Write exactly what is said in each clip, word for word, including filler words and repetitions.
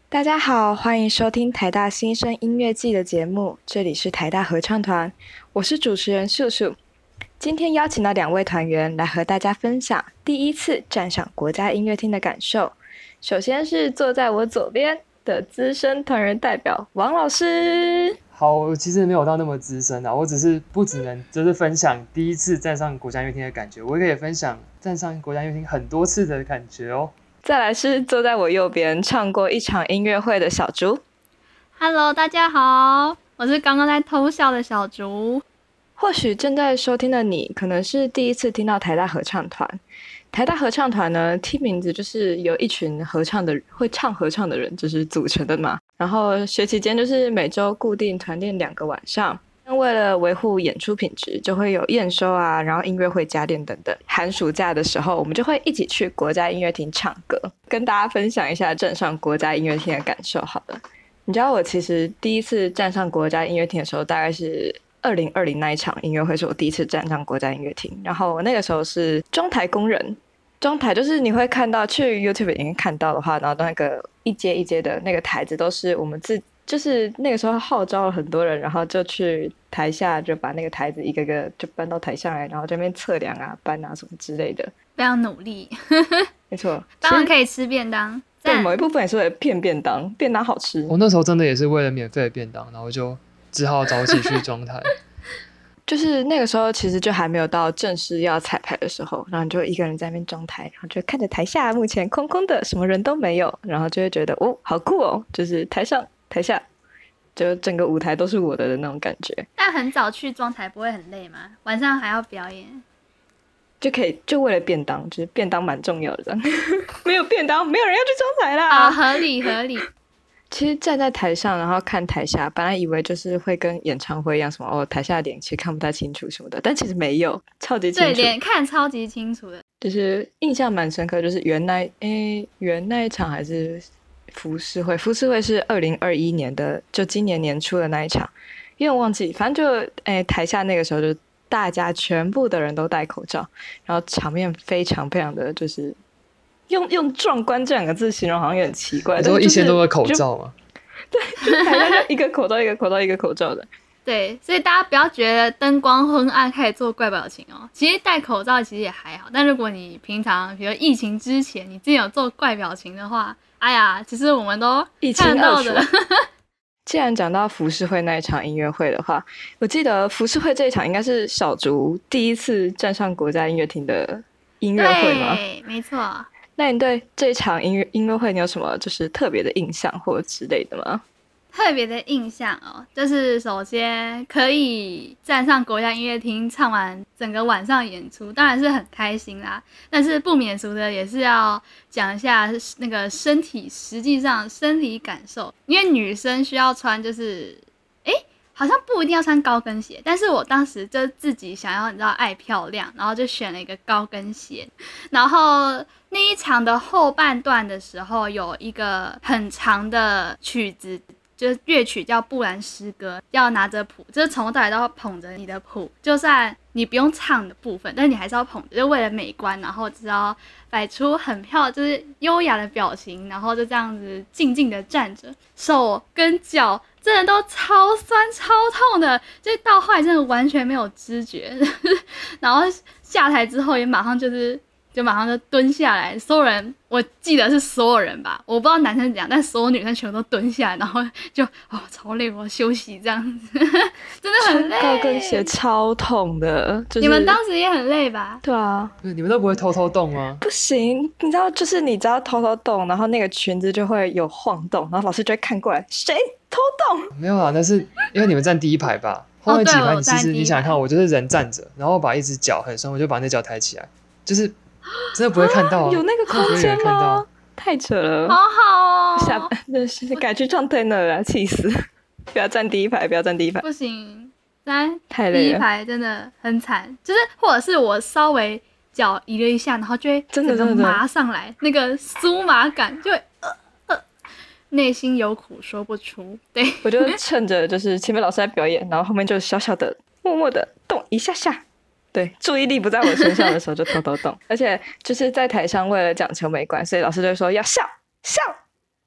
大家好，欢迎收听台大新生音乐季的节目，这里是台大合唱团，我是主持人素素。今天邀请到两位团员来和大家分享第一次站上国家音乐厅的感受。首先是坐在我左边的资深团员代表王老师。 好，我其实没有到那么资深啊，我只是不只能就是分享第一次站上国家音乐厅的感觉，我也可以分享站上国家音乐厅很多次的感觉哦。 再来是坐在我右边唱过一场音乐会的小竹。 Hello， 大家好，我是刚刚在偷笑的小竹。 或许正在收听的你，可能是第一次听到台大合唱团。台大合唱团呢，听名字就是由一群合唱的会唱合唱的人就是组成的嘛。然后学期间就是每周固定团练两个晚上。为了维护演出品质，就会有验收啊，然后音乐会加练等等。寒暑假的时候，我们就会一起去国家音乐厅唱歌，跟大家分享一下站上国家音乐厅的感受好了。你知道我其实第一次站上国家音乐厅的时候，大概是二零二零那一场音乐会是我第一次站上国家音乐厅，然后我那个时候是中台工人。中台就是你会看到去 YouTube 影片看到的话，然后那个一阶一阶的那个台子都是我们自就是那个时候号召了很多人，然后就去台下就把那个台子一个个就搬到台上来，然后这边测量啊搬啊什么之类的， 非常努力。 没错， 当然可以吃便当。 对，某一部分也是为了骗便当，便当好吃。 我那时候真的也是为了免费的便当，然后就只好早起去装台。 就是那个时候其实就还没有到正式要彩排的时候，然后你就一个人在那边装台，然后就看着台下目前空空的，什么人都没有，然后就会觉得哦好酷哦，就是台上台下就整个舞台都是我的的那种感觉。 但很早去装台不会很累吗？晚上还要表演， 就可以就为了便当，就是便当蛮重要的这样没有便当没有人要去装台啦。 啊、哦，合理合理。 其实站在台上然后看台下，本来以为就是会跟演唱会一样什么哦，台下的脸其实看不太清楚什么的，但其实没有，超级清楚。 对，脸看超级清楚的。 就是印象蛮深刻，就是原来诶原那一场还是浮世绘，浮世绘是二零二一年的，就今年年初的那一场，因为我忘记，反正就诶台下那个时候就大家全部的人都戴口罩，然后场面非常非常的就是用用壮观这两个字形容好像有点奇怪， 你说一千多个口罩吗？ 对，就台下就一个口罩一个口罩一个口罩的。 对，所以大家不要觉得灯光昏暗开始做怪表情哦。其实戴口罩其实也还好，但如果你平常比如疫情之前你自己有做怪表情的话，哎呀，其实我们都看到的。 既然讲到浮世绘那一场音乐会的话，我记得浮世绘这一场应该是小竹第一次站上国家音乐厅的音乐会吗？ 对，没错。 那你对这一场音乐音乐会你有什么就是特别的印象或者之类的吗？ 特别的印象哦，就是首先可以站上国家音乐厅唱完整个晚上演出，当然是很开心啦。但是不免俗的也是要讲一下那个身体，实际上身体感受，因为女生需要穿就是，诶，好像不一定要穿高跟鞋，但是我当时就自己想要你知道爱漂亮，然后就选了一个高跟鞋。然后那一场的后半段的时候，有一个很长的曲子。就是乐曲叫布兰诗歌，要拿着谱，就是从头到尾都要捧着你的谱，就算你不用唱的部分，但是你还是要捧着，就为了美观，然后只要摆出很漂亮，就是优雅的表情，然后就这样子静静的站着，手跟脚真的都超酸超痛的，就到后来真的完全没有知觉，然后下台之后也马上就是。就马上就蹲下来，所有人，我记得是所有人吧，我不知道男生怎样，但所有女生全部都蹲下来，然后就哦超累，我休息这样子，真的很累。 高跟鞋超痛的，就是， 你们当时也很累吧？ 对啊， 你们都不会偷偷动吗？ 不行，你知道，就是你只要偷偷动，然后那个裙子就会有晃动，然后老师就会看过来，谁偷动？ 没有啊，那是因为你们站第一排吧？后面几排你其实你想看，我就是人站着，然后把一只脚很深，我就把那脚抬起来，就是。真的不会看到、啊啊、有那个空间吗？太扯了， 好好哦！ 下改去唱 tenor 啊，气死！不要站第一排，不要站第一排， 不行，站太累了， 第一排真的很惨。就是或者是我稍微脚移了一下，然后就会真的整个麻上来，那个酥麻感就会呃呃，内心有苦说不出。对， 我就趁着就是前面老师在表演，然后后面就小小的、默默的动一下下。对，注意力不在我身上的时候就偷偷动，而且就是在台上为了讲求美观，所以老师就会说要笑笑，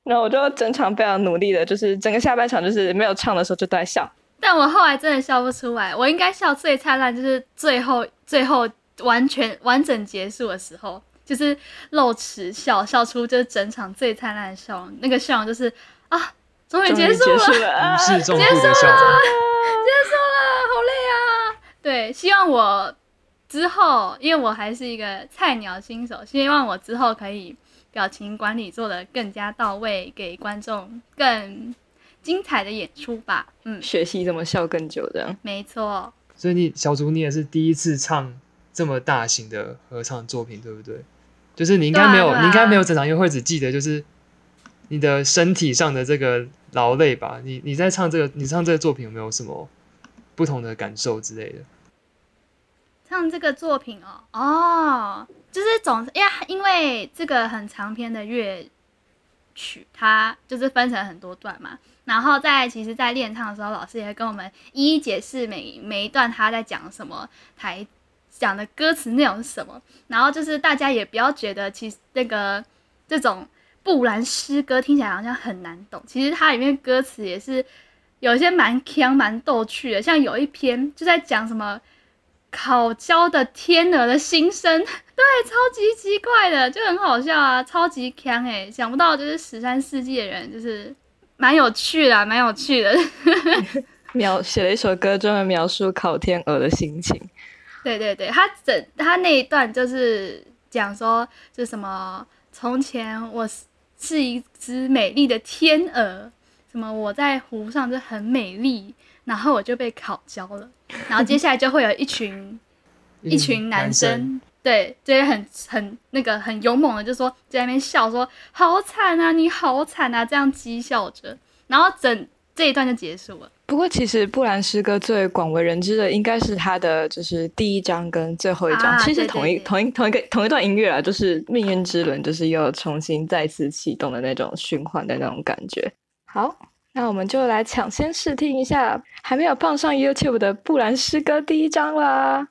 然后我就整场非常努力的，就是整个下半场就是没有唱的时候就都在笑。 但我后来真的笑不出来，我应该笑最灿烂就是最后最后完全完整结束的时候，就是露齿笑，笑出就是整场最灿烂的笑容，那个笑容就是啊，终于结束了， 结束了啊， 如释重负结束了， 的笑容。 结束了，好累啊！对，希望我之后，因为我还是一个菜鸟新手，希望我之后可以表情管理做得更加到位，给观众更精彩的演出吧。嗯， 学习怎么笑更久这样。 没错。 所以你小竹你也是第一次唱这么大型的合唱作品，对不对？就是你应该没有， 对啊对啊你应该没有整场音乐会只记得就是你的身体上的这个劳累吧？你你在唱这个，你唱这个作品有没有什么不同的感受之类的？ 唱这个作品哦，哦，就是总因为因为这个很长篇的乐曲，它就是分成很多段嘛。然后在其实，在练唱的时候，老师也会跟我们一一解释每每一段他在讲什么，台讲的歌词内容是什么。然后就是大家也不要觉得，其实那个这种布兰诗歌听起来好像很难懂，其实它里面歌词也是有一些蛮腔蛮逗趣的，像有一篇就在讲什么。烤焦的天鹅的心声，对，超级奇怪的，就很好笑啊，超级强哎，想不到就是十三世纪的人，就是蛮有趣的，蛮有趣的。 描写了一首歌，专门描述烤天鹅的心情。 对对对，他整他那一段就是讲说，就什么从前我是一只美丽的天鹅，什么我在湖上就很美丽。然后我就被烤焦了，然后接下来就会有一群一群男生， 男生对，就会很很那个很勇猛的，就说在那边笑说好惨啊，你好惨啊，这样讥笑着，然后整这一段就结束了。 不过其实布兰诗歌最广为人知的应该是它的就是第一章跟最后一章， 啊其实同一对对对同一同一个同一段音乐啊，就是命运之轮，就是又重新再次启动的那种循环的那种感觉。好。那我们就来抢先试听一下还没有放上 YouTube 的布兰诗歌第一章啦。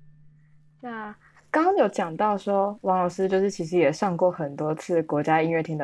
讲到说王老师就是其实也上过很多次国家音乐厅的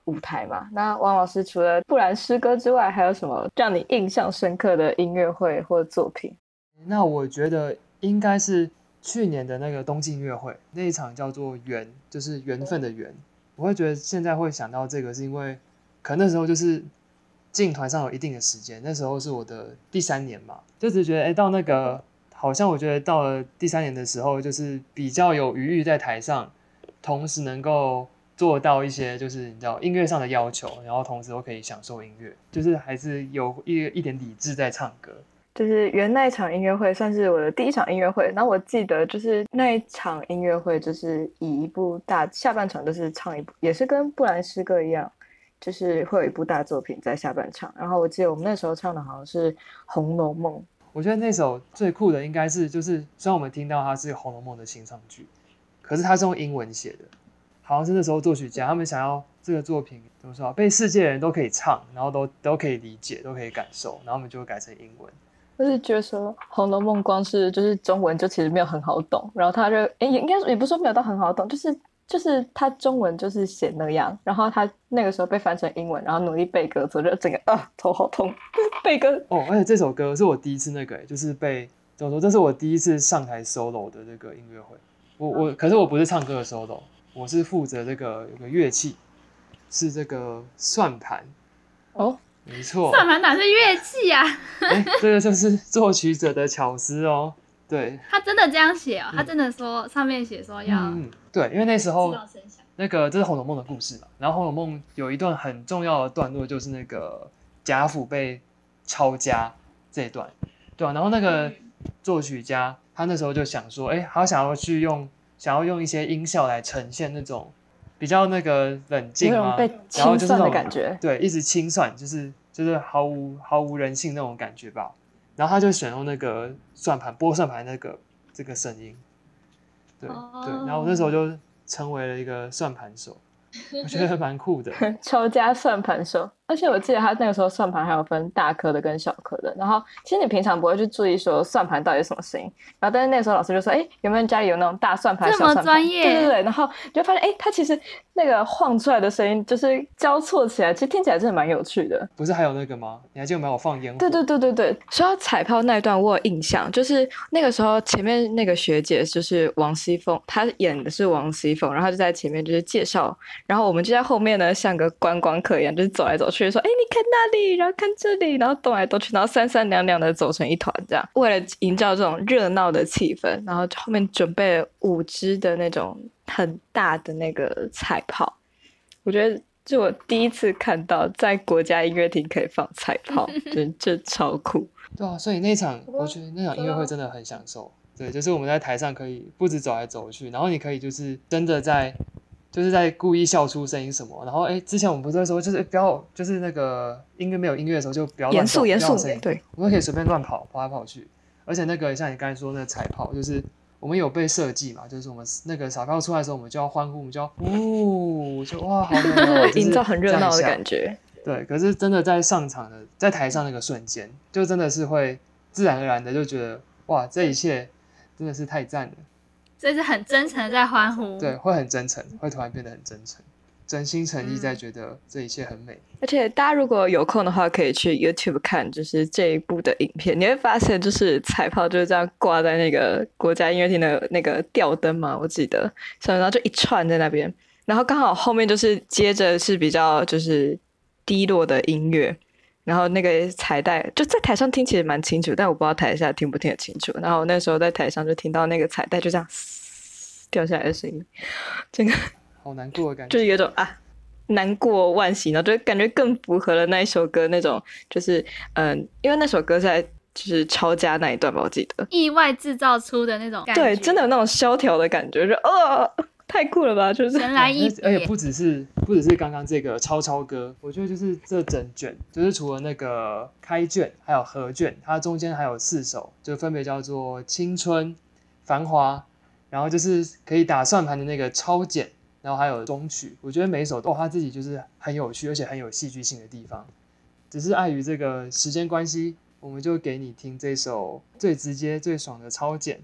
舞台嘛。那王老师除了布兰诗歌之外，还有什么让你印象深刻的音乐会或作品？ 那我觉得应该是去年的那个冬季音乐会那一场叫做缘，就是缘分的缘。我会觉得现在会想到这个，是因为可能那时候就是进团上有一定的时间，那时候是我的第三年嘛，就只是觉得哎，到那个好像我觉得到了第三年的时候，就是比较有余裕在台上，同时能够做到一些就是你知道音乐上的要求，然后同时都可以享受音乐，就是还是有一一点理智在唱歌。 就是原那一场音乐会算是我的第一场音乐会，然后我记得就是那一场音乐会就是以一部大下半场就是唱一部，也是跟布兰诗歌一样，就是会有一部大作品在下半场。然后我记得我们那时候唱的好像是《红楼梦》。 我觉得那首最酷的应该是就是虽然我们听到它是《红楼梦》的清唱剧，可是它是用英文写的，好像是那时候作曲家他们想要这个作品怎么说被世界人都可以唱，然后都都可以理解，都可以感受，然后我们就改成英文。 我是觉得说《红楼梦》光是就是中文就其实没有很好懂，然后他就诶也应该也不是说没有到很好懂，就是就是他中文就是写那样，然后他那个时候被翻成英文，然后努力背歌词，就整个啊头好痛，背歌哦，而且这首歌是我第一次那个，就是被怎么说，这是我第一次上台 solo 的这个音乐会。我我可是我不是唱歌的 solo， 我是负责这个有个乐器，是这个算盘。 哦。 没错， 算盘哪是乐器啊？ 哎，这个就是作曲者的巧思哦。对， 他真的这样写哦，嗯、他真的说上面写说要、 嗯，对，因为那时候那个这是《红楼梦》的故事嘛，然后《红楼梦》有一段很重要的段落就是那个贾府被抄家这一段，对啊，然后那个作曲家他那时候就想说，哎，他想要去用想要用一些音效来呈现那种。比较那个冷静嘛， 被清算的感觉， 对，一直清算，就是就是毫无毫无人性那种感觉吧。然后他就选用那个算盘拨算盘那个这个声音，对、哦、对。然后我那时候就成为了一个算盘手，我觉得蛮酷的。 抄家算盘手，而且我记得他那个时候算盘还有分大颗的跟小颗的。然后其实你平常不会去注意说算盘到底是什么声音，然后但是那个时候老师就说，哎，有没有人家里有那种大算盘、小算盘？ 这么专业， 对对对。然后你就发现，哎，他其实那个晃出来的声音就是交错起来，其实听起来真的蛮有趣的。 不是还有那个吗？你还记得没有？我放烟火。 对对对对对。说到彩炮那一段，我有印象，就是那个时候前面那个学姐就是王熙凤，她演的是王熙凤，然后就在前面就是介绍，然后我们就在后面呢，像个观光客一样，就是走来走去，说，哎，你看那里，然后看这里，然后动来动去，然后三三两两的走成一团，这样为了营造这种热闹的气氛，然后后面准备了五支的那种很大的那个彩炮，我觉得是我第一次看到在国家音乐厅可以放彩炮，就这超酷。 对啊，所以那场我觉得那场音乐会真的很享受。对，就是我们在台上可以不止走来走去，然后你可以就是真的在。就是在故意笑出声音什么，然后哎，之前我们不是说就是不要，就是那个音乐没有音乐的时候就不要乱动， 严肃严肃， 对， 我们可以随便乱跑，跑来跑去。而且那个像你刚才说那个彩炮，就是我们有被设计嘛，就是我们那个彩炮出来的时候，我们就要欢呼，我们就要呜，就哇好美哦， 营造很热闹的感觉。 对，可是真的在上场的，在台上那个瞬间，就真的是会自然而然的就觉得哇，这一切真的是太赞了。 所以是很真诚的在欢呼， 对，会很真诚，会突然变得很真诚，真心诚意在觉得这一切很美。 而且大家如果有空的话，可以去 YouTube 看，就是这一部的影片，你会发现就是彩炮就是这样挂在那个国家音乐厅的那个吊灯嘛，我记得，然后就一串在那边，然后刚好后面就是接着是比较就是低落的音乐。然后那个彩带就在台上听起来蛮清楚，但我不知道台下听不听得清楚。然后那时候在台上就听到那个彩带就这样掉下来的声音，这个好难过的感觉， 就是有种啊难过惋惜，然后就感觉更符合了那一首歌那种，就是嗯，因为那首歌在就是抄家那一段吧，我记得意外制造出的那种感觉， 对，真的有那种萧条的感觉，就呃。太酷了吧！就是神来一笔， 而且不只是不只是刚刚这个抄抄歌，我觉得就是这整卷，就是除了那个开卷还有合卷，它中间还有四首，就分别叫做青春、繁华，然后就是可以打算盘的那个超简，然后还有中曲。我觉得每一首都它自己就是很有趣，而且很有戏剧性的地方。只是碍于这个时间关系，我们就给你听这首最直接、最爽的超简。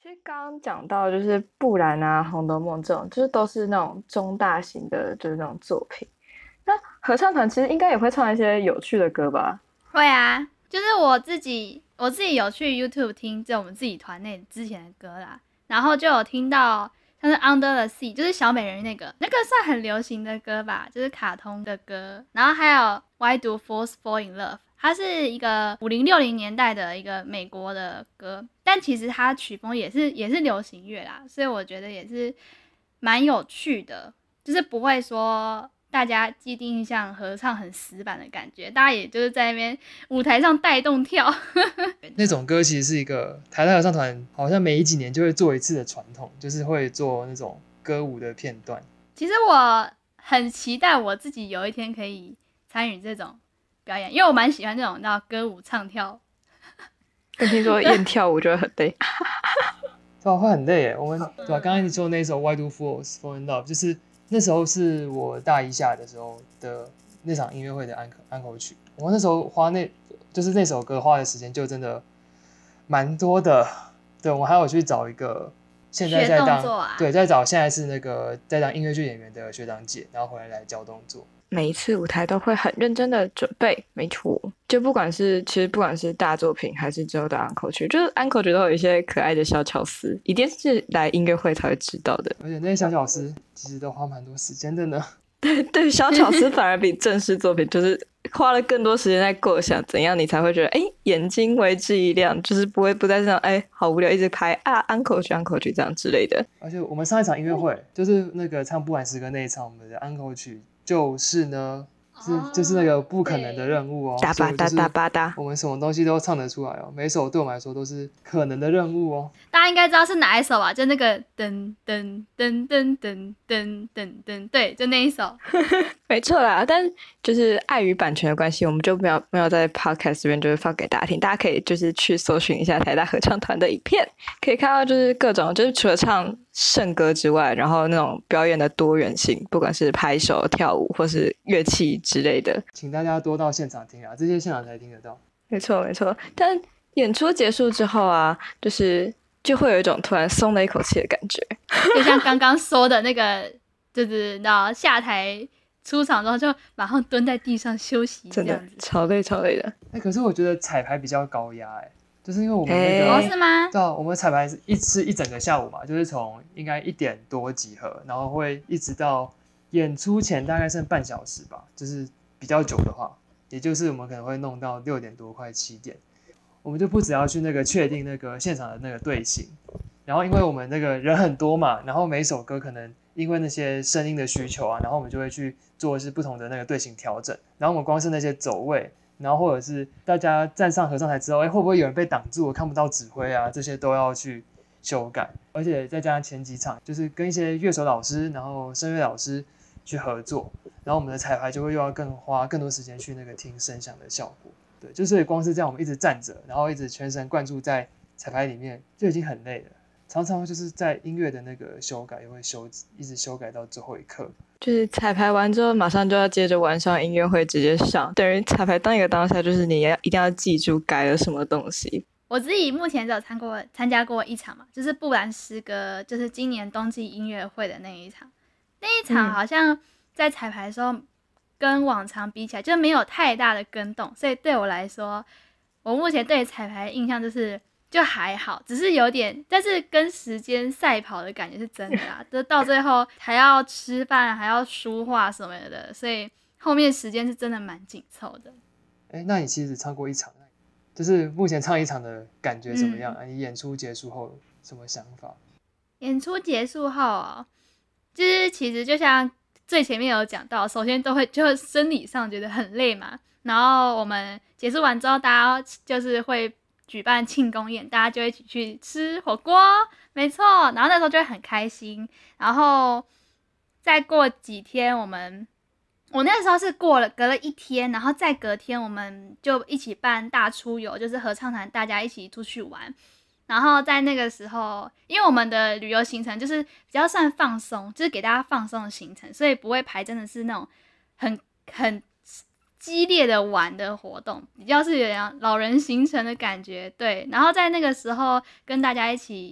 其实刚刚讲到就是布兰啊、红楼梦这种，就是都是那种中大型的，就是那种作品。那合唱团其实应该也会唱一些有趣的歌吧？ 会啊，就是我自己我自己有去 YouTube 听，就我们自己团内之前的歌啦，然后就有听到像是 Under the Sea， 就是小美人鱼那个，那个算很流行的歌吧，就是卡通的歌。然后还有 Why Do Fools Fall in Love， 它是一个五零六零年代的一个美国的歌，但其实它曲风也是也是流行乐啦，所以我觉得也是蛮有趣的，就是不会说大家既定印象合唱很死板的感觉，大家也就是在那边舞台上带动跳。 那种歌其实是一个台大合唱团好像每几年就会做一次的传统，就是会做那种歌舞的片段。 其实我很期待我自己有一天可以参与这种表演，因为我蛮喜欢这种你知道歌舞唱跳。 但听说练跳舞就会很累。 对啊，会很累耶。我们对吧？刚刚你说的那首《Why Do Fools Fall in Love》，就是那时候是我大一下的时候的那场音乐会的安安口曲。我那时候花那就是那首歌花的时间就真的蛮多的。对，我还有去找一个现在在当、 啊、 对，在找现在是那个在当音乐剧演员的学长姐，然后回来来教动作。 每一次舞台都会很认真的准备，没错。就不管是其实不管是大作品还是之后的安口曲，就是安口曲都有一些可爱的小巧思，一定是来音乐会才会知道的。 而且那些小巧思其实都花蛮多时间的呢。 对对，小巧思反而比正式作品就是花了更多时间在构想怎样你才会觉得哎眼睛为之一亮，就是不会不再这样哎好无聊一直拍啊安口曲安口曲这样之类的。 而且我们上一场音乐会就是那个唱不完诗歌那一场，我们的安口曲就是呢是就是那个不可能的任务哦， 哒吧哒哒吧哒， 我们什么东西都唱得出来哦，每首对我们来说都是可能的任务哦。 大家应该知道是哪一首吧？就那个噔噔噔噔噔噔噔噔，对，就那一首。 没错啦，但就是碍于版权的关系，我们就没有没有在 podcast 这边就是放给大家听，大家可以就是去搜寻一下台大合唱团的影片，可以看到就是各种就是除了唱圣歌之外，然后那种表演的多元性，不管是拍手、跳舞或是乐器之类的， 请大家多到现场听啊，这些现场才听得到。 没错没错，但演出结束之后啊，就是就会有一种突然松了一口气的感觉， 就像刚刚说的那个，就是你知道下台出场之后就马上蹲在地上休息， 真的超累超累的。 哎、欸，可是我觉得彩排比较高压哎、欸，就是因为我们那个哦、欸、是吗？ 对啊，我们彩排是一是一整个下午嘛，就是从应该一点多集合，然后会一直到演出前大概剩半小时吧，就是比较久的话，也就是我们可能会弄到六点多快七点，我们就不只要去那个确定那个现场的那个队形，然后因为我们那个人很多嘛，然后每首歌可能因为那些声音的需求啊，然后我们就会去做的是不同的那个队形调整，然后我们光是那些走位，然后或者是大家站上合唱台之后，哎，会不会有人被挡住，我看不到指挥啊，这些都要去修改，而且再加上前几场就是跟一些乐手老师，然后声乐老师去合作，然后我们的彩排就会又要更花更多时间去那个听声响的效果。对，就是光是这样，我们一直站着，然后一直全神贯注在彩排里面，就已经很累了。常常就是在音乐的那个修改，也会修一直修改到最后一刻。 就是彩排完之后，马上就要接着晚上音乐会直接上，等于彩排当一个当下，就是你要一定要记住改了什么东西。 我自己目前只有参过参加过一场嘛，就是布兰诗歌，就是今年冬季音乐会的那一场。那一场好像在彩排的时候，跟往常比起来，就没有太大的更动，所以对我来说，我目前对彩排的印象就是就还好，只是有点，但是跟时间赛跑的感觉是真的啦，就到最后还要吃饭，还要书画什么的，所以后面时间是真的蛮紧凑的。 哎，那你其实唱过一场，就是目前唱一场的感觉怎么样？ 嗯、 你演出结束后什么想法？ 演出结束后、哦，就是其实就像最前面有讲到，首先都会就生理上觉得很累嘛，然后我们结束完之后，大家就是会举办庆功宴，大家就一起去吃火锅，没错，然后那时候就会很开心。然后再过几天，我们我那时候是过了隔了一天，然后再隔天我们就一起办大出游，就是合唱团大家一起出去玩。然后在那个时候，因为我们的旅游行程就是比较算放松，就是给大家放松的行程，所以不会排真的是那种很很激烈的玩的活动，比较是有点老人行程的感觉。对，然后在那个时候跟大家一起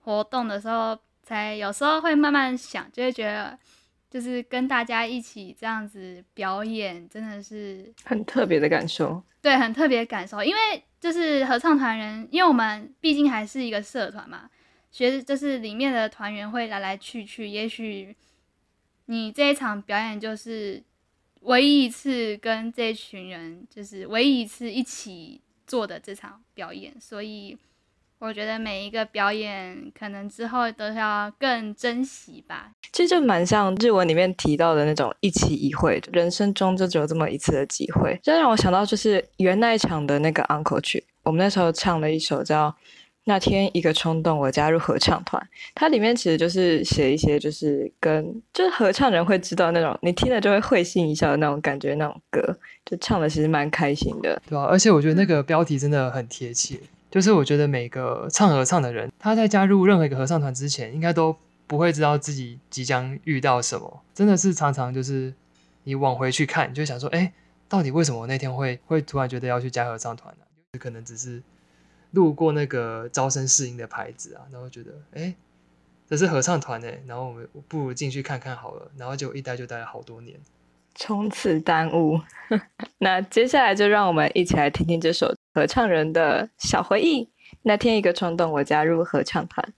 活动的时候，才有时候会慢慢想，就会觉得就是跟大家一起这样子表演，真的是很特别的感受。 对，很特别的感受。因为就是合唱团人，因为我们毕竟还是一个社团嘛，学就是里面的团员会来来去去，也许你这一场表演就是唯一一次跟这群人，就是唯一一次一起做的这场表演，所以我觉得每一个表演可能之后都要更珍惜吧。 其实就蛮像日文里面提到的那种一期一会，人生中就只有这么一次的机会。这让我想到就是原那一场的那个 Encore 曲，我们那时候唱了一首叫那天一个冲动我加入合唱团，它里面其实就是写一些就是跟就是合唱人会知道那种你听了就会会心一笑的那种感觉，那种歌就唱的其实蛮开心的。 对啊，而且我觉得那个标题真的很贴切，就是我觉得每个唱合唱的人，他在加入任何一个合唱团之前，应该都不会知道自己即将遇到什么，真的是常常就是你往回去看，就想说，哎，到底为什么我那天会会突然觉得要去加合唱团呢？可能只是路过那个招生试音的牌子啊，然后觉得，哎，这是合唱团哎，然后我们不如进去看看好了，然后就一待就待了好多年， 从此耽误。那接下来就让我们一起来听听这首合唱人的小回忆。那天一个冲动，我加入合唱团。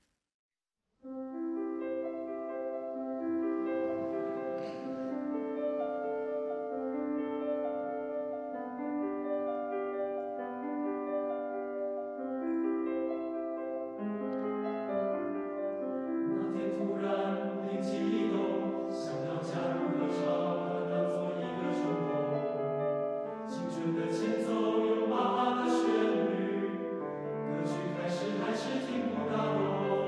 歌曲开始还是听不到。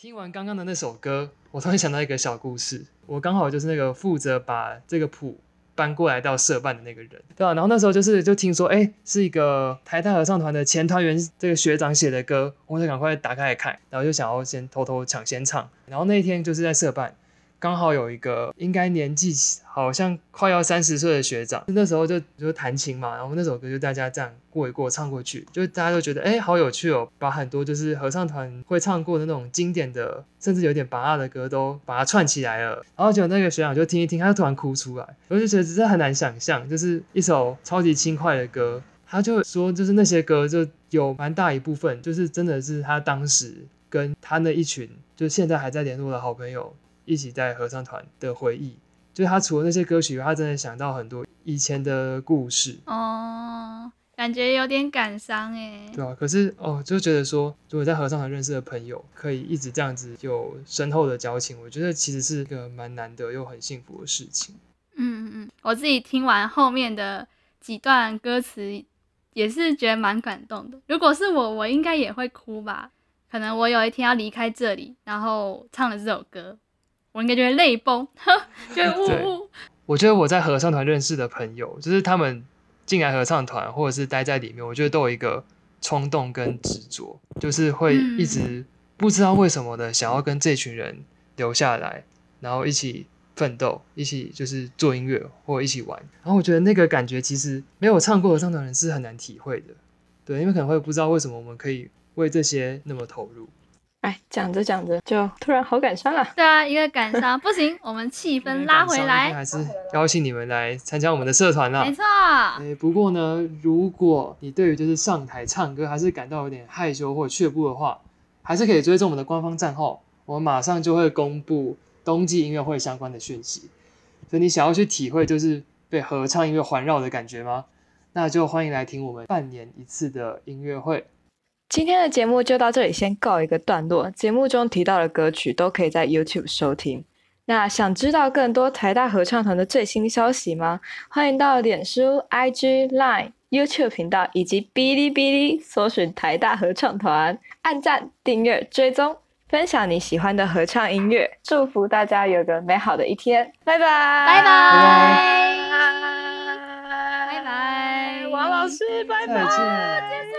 听完刚刚的那首歌，我突然想到一个小故事。我刚好就是那个负责把这个谱搬过来到社办的那个人，对啊，然后那时候就是就听说，哎，是一个台大合唱团的前团员这个学长写的歌，我就赶快打开来看，然后就想要先偷偷抢先唱。然后那一天就是在社办，刚好有一个应该年纪好像快要三十岁的学长，那时候就就弹琴嘛，然后那首歌就大家这样过一过唱过去，就大家都觉得哎好有趣哦，把很多就是合唱团会唱过的那种经典的，甚至有点拔辣的歌都把它串起来了。然后结果那个学长就听一听，他就突然哭出来，我就觉得真的很难想象，就是一首超级轻快的歌，他就说就是那些歌就有蛮大一部分就是真的是他当时跟他那一群就现在还在联络的好朋友一起在合唱团的回忆，就是他除了那些歌曲，他真的想到很多以前的故事哦，感觉有点感伤哎。 对啊，可是哦，就觉得说，如果在合唱团认识的朋友可以一直这样子有深厚的交情，我觉得其实是一个蛮难得又很幸福的事情。 嗯嗯嗯，我自己听完后面的几段歌词，也是觉得蛮感动的。如果是我，我应该也会哭吧。可能我有一天要离开这里，然后唱了这首歌，我应该就会泪崩，就会呜呜。 我觉得我在合唱团认识的朋友，就是他们进来合唱团或者是待在里面，我觉得都有一个冲动跟执着，就是会一直不知道为什么的想要跟这群人留下来，然后一起奋斗，一起就是做音乐或者一起玩。然后我觉得那个感觉其实没有唱过合唱团的人是很难体会的，对，因为可能会不知道为什么我们可以为这些那么投入。 哎，讲着讲着就突然好感伤啊！ 对啊，一个感伤，不行，我们气氛拉回来， 还是邀请你们来参加我们的社团啦。 没错。 欸，不过呢，如果你对于就是上台唱歌还是感到有点害羞或却步的话，还是可以追踪我们的官方账号，我们马上就会公布冬季音乐会相关的讯息。所以你想要去体会就是被合唱音乐环绕的感觉吗？那就欢迎来听我们半年一次的音乐会。 今天的节目就到这里先告一个段落，节目中提到的歌曲都可以在 YouTube 收听。那想知道更多台大合唱团的最新消息吗？欢迎到脸书、I G、Line、YouTube 频道以及哔哩哔哩搜寻台大合唱团，按赞、订阅、追踪，分享你喜欢的合唱音乐。祝福大家有个美好的一天，拜拜， 拜拜，拜拜， 王老师，拜拜， 再见。